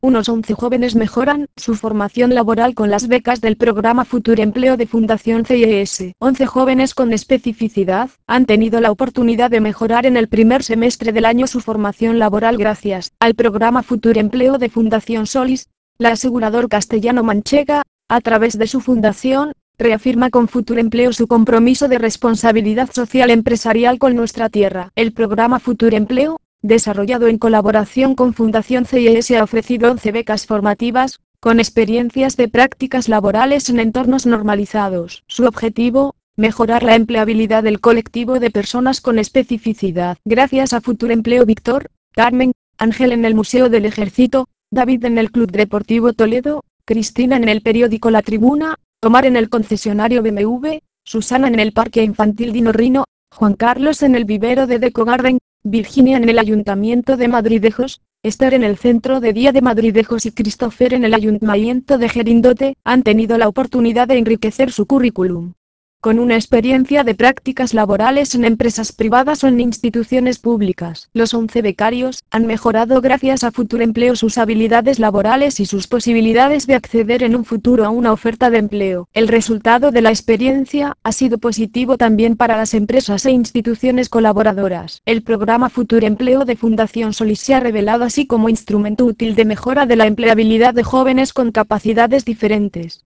Unos 11 jóvenes mejoran su formación laboral con las becas del programa Futuro Empleo de Fundación CIES. 11 jóvenes con especificidad han tenido la oportunidad de mejorar en el primer semestre del año su formación laboral gracias al programa Futuro Empleo de Fundación Solis. La asegurador Castellano Manchega, a través de su fundación, reafirma con Futuro Empleo su compromiso de responsabilidad social empresarial con nuestra tierra. El programa Futuro Empleo, desarrollado en colaboración con Fundación CIES, ha ofrecido 11 becas formativas, con experiencias de prácticas laborales en entornos normalizados. Su objetivo, mejorar la empleabilidad del colectivo de personas con especificidad. Gracias a Futuro Empleo, Víctor, Carmen, Ángel en el Museo del Ejército, David en el Club Deportivo Toledo, Cristina en el periódico La Tribuna, Omar en el concesionario BMW, Susana en el parque infantil Dino Rino, Juan Carlos en el vivero de Deco Garden, Virginia en el Ayuntamiento de Madridejos, Esther en el Centro de Día de Madridejos y Christopher en el Ayuntamiento de Gerindote, han tenido la oportunidad de enriquecer su currículum con una experiencia de prácticas laborales en empresas privadas o en instituciones públicas. Los 11 becarios han mejorado gracias a Futuro Empleo sus habilidades laborales y sus posibilidades de acceder en un futuro a una oferta de empleo. El resultado de la experiencia ha sido positivo también para las empresas e instituciones colaboradoras. El programa Futuro Empleo de Fundación Solis se ha revelado así como instrumento útil de mejora de la empleabilidad de jóvenes con capacidades diferentes.